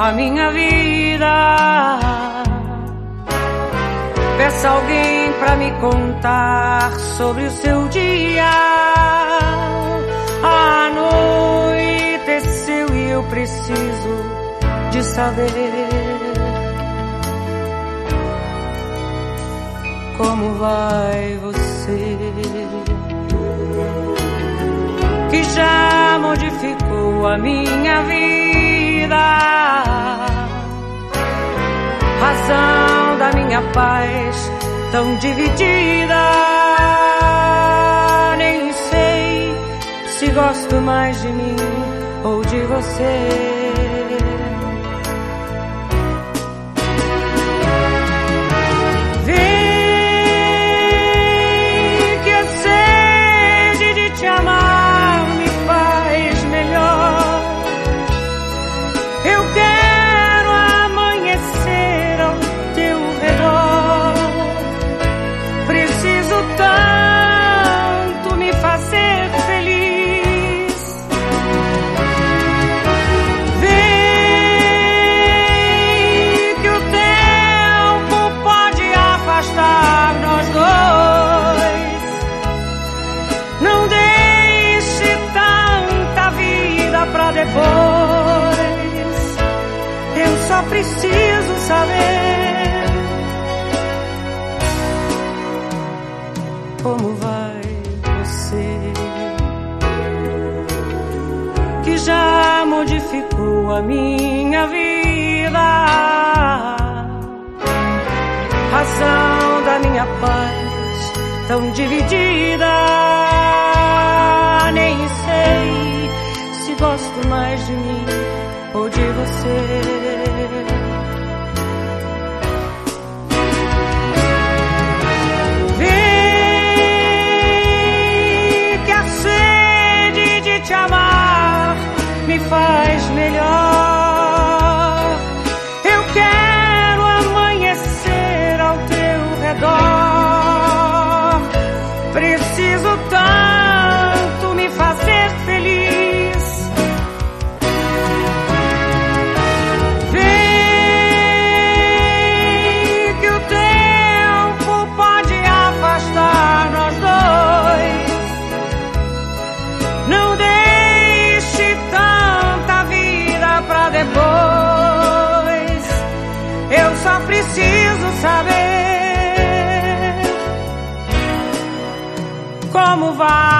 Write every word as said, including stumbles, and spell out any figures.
a minha vida. Peça alguém pra me contar sobre o seu dia. A anoiteceu e eu preciso de saber como vai você, que já modificou a minha vida, razão da minha paz tão dividida. Nem sei se gosto mais de mim ou de você. Depois, eu só preciso saber como vai você, que já modificou a minha vida, razão da minha paz tão dividida. Nem sei se gosto mais de mim ou de você. Vê que a sede de te amar me faz melhor. Eu quero amanhecer ao teu redor. Preciso tanto me fazer feliz. Depois, eu só preciso saber como vai